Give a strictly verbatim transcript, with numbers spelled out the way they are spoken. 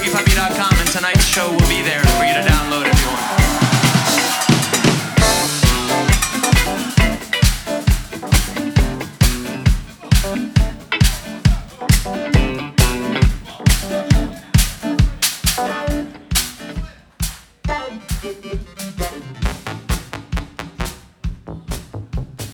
sharky puppy dot com, and tonight's show will be there for you to download if you want.